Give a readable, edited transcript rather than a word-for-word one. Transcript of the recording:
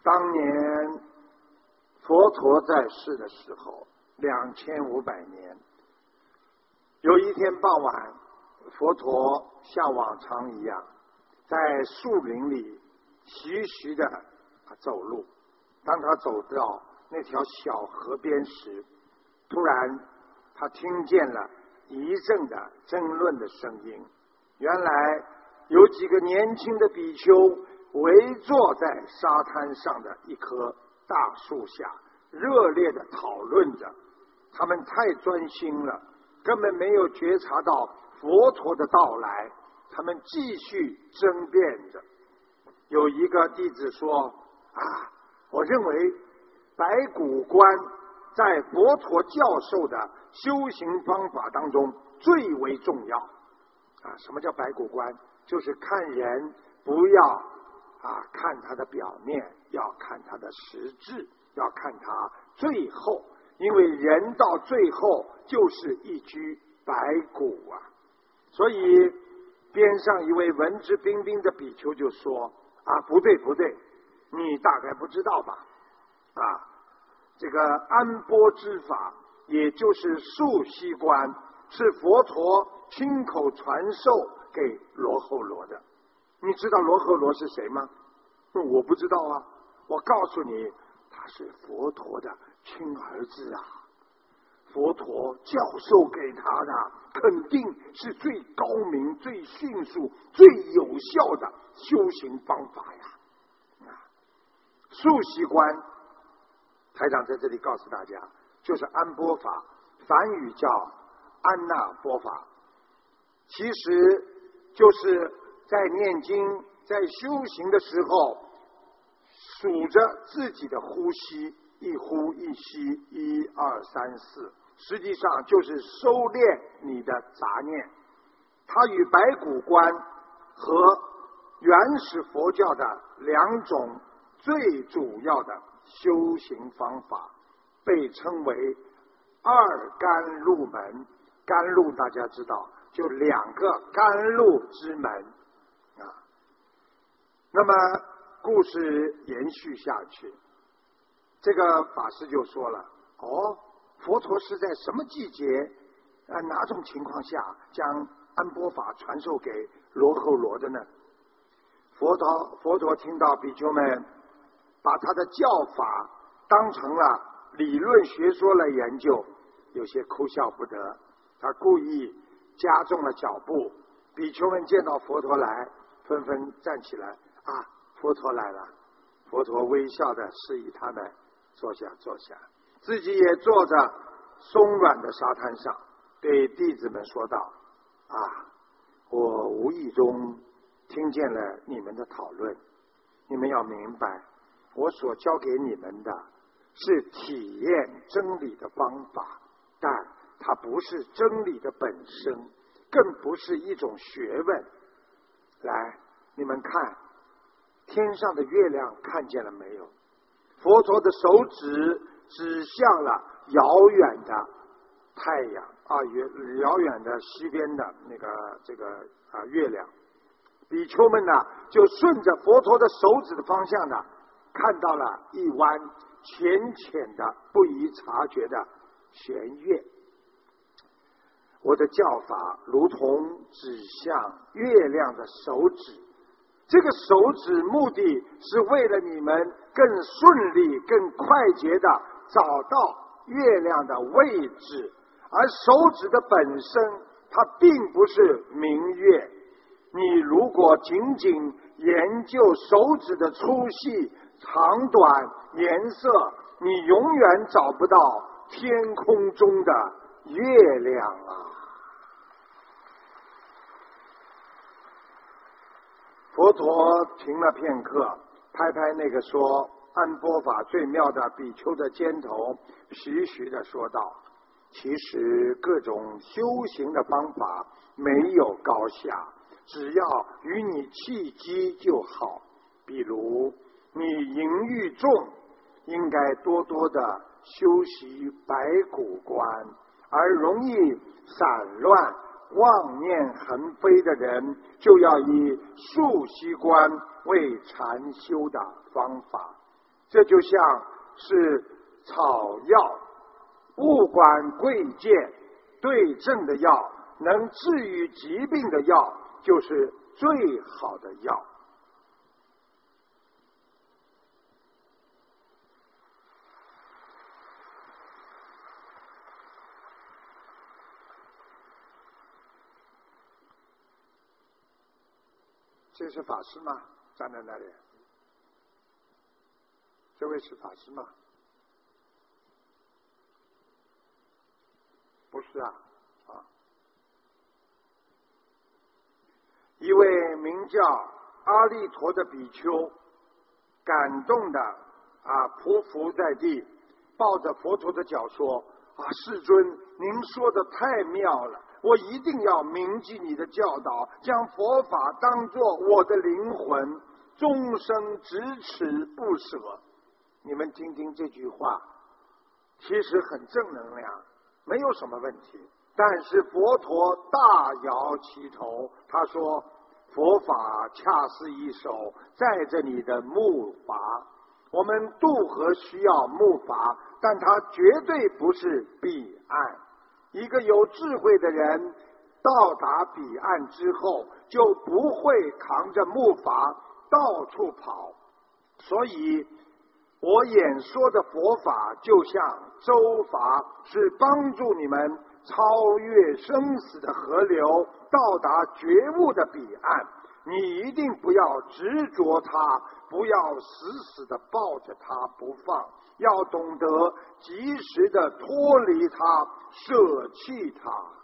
当年佛陀在世的时候，2500年，有一天傍晚，佛陀像往常一样，在树林里徐徐地走路。当他走到那条小河边时，突然他听见了一阵的争论的声音。原来有几个年轻的比丘围坐在沙滩上的一棵大树下，热烈地讨论着。他们太专心了，根本没有觉察到佛陀的到来，他们继续争辩着。有一个弟子说：我认为白骨观在佛陀教授的修行方法当中最为重要。什么叫白骨观？就是看人不要看他的表面，要看他的实质，要看他最后，因为人到最后就是一具白骨啊。所以边上一位文质彬彬的比丘就说：不对，你大概不知道吧？这个安波之法，也就是宿息观，是佛陀亲口传授给罗睺罗的。你知道罗睺罗是谁吗？我不知道啊。我告诉你，他是佛陀的亲儿子啊。佛陀教授给他的肯定是最高明、最迅速、最有效的修行方法呀。宿息观，台长在这里告诉大家，就是安波法，梵语叫安那波法，其实就是在念经、在修行的时候，数着自己的呼吸，一呼一吸，1、2、3、4，实际上就是收敛你的杂念。它与白骨观和原始佛教的2种最主要的修行方法，被称为二甘露门。甘露大家知道，就2个甘露之门那么故事延续下去，这个法师就说了：佛陀是在什么季节哪种情况下将安波法传授给罗睺罗的呢？佛陀听到比丘们把他的教法当成了理论学说来研究，有些哭笑不得。他故意加重了脚步。比丘们见到佛陀来，纷纷站起来。佛陀来了。佛陀微笑地示意他们坐下，自己也坐在松软的沙滩上，对弟子们说道：我无意中听见了你们的讨论，你们要明白，我所教给你们的是体验真理的方法，但它不是真理的本身，更不是一种学问。来，你们看天上的月亮，看见了没有？佛陀的手指指向了遥远的太阳遥远的西边的这个月亮。比丘们呢，就顺着佛陀的手指的方向呢，看到了一弯浅浅的、不易察觉的弦月。我的教法如同指向月亮的手指，这个手指目的是为了你们更顺利、更快捷的找到月亮的位置，而手指的本身它并不是明月。你如果仅仅研究手指的粗细、长短、颜色，你永远找不到天空中的月亮啊！佛陀停了片刻，拍拍那个说安波法最妙的比丘的肩头，徐徐地说道：其实各种修行的方法没有高下，只要与你契机就好。比如你淫欲重，应该多多的修习白骨观，而容易散乱妄念横飞的人，就要以宿息观为禅修的方法。 这就像是草药，物管贵贱，对症的药，能治愈疾病的药，就是最好的药。这是法师吗？站在那里，这位是法师吗？不是啊，一位名叫阿利陀的比丘，感动的匍匐在地，抱着佛陀的脚说：世尊，您说的太妙了，我一定要铭记你的教导，将佛法当作我的灵魂，终生执持不舍。你们听听这句话，其实很正能量，没有什么问题。但是佛陀大摇其头，他说：佛法恰是一手载着你的木筏，我们渡河需要木筏，但它绝对不是彼岸。一个有智慧的人到达彼岸之后，就不会扛着木筏到处跑。所以我演说的佛法就像舟筏，是帮助你们超越生死的河流，到达觉悟的彼岸。你一定不要执着它，不要死死地抱着它不放，要懂得及时地脱离它，舍弃它。